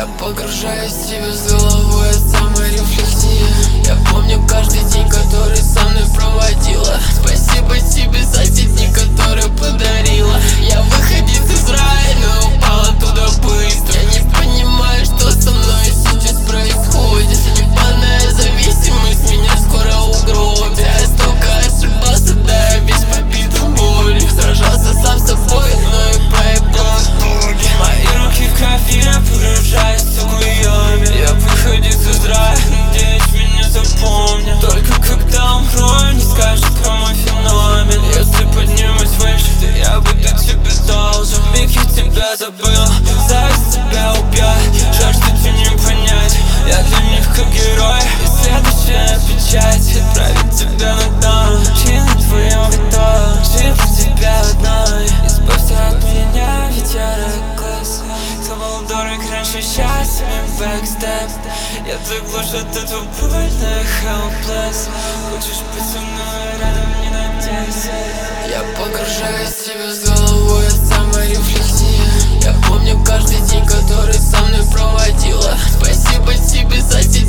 погружаюсь в тебя с головой, от саморефлексии. Я помню каждый день, который со мной проводила. Спасибо тебе за те дни, которые подарила. Я выходец из рая, но упала туда быстро. Я не понимаю, что со мной сейчас происходит. Ебаная зависимость меня скоро угробит. Я столько ошибался, да я весь побит в боли. Сражался сам с собой, но и поебал боли. Мои руки в крови, я погружаюсь в уйоме. Я выходец из рая, надеюсь, меня запомнят. Только когда умру, не скажут про мой феномен. Если поднимусь выше, то я буду тебе должен. Миг я тебя забыл, зависть тебя убьет. Жаждет не понять, я для них как герой. И следующая печать отправит тебя на дно. Чины твоего вида, жив тебя одной. Избавься от меня, ведь я reckless. Кто был дорог раньше, сейчас мне бэкстеп. Я так глушу от этого больно, helpless. Хочешь быть со мной рядом, не надейся. Я погружаюсь в тебя с головой, от саморефлексии. Я помню каждый день, который со мной проводила. Спасибо тебе за те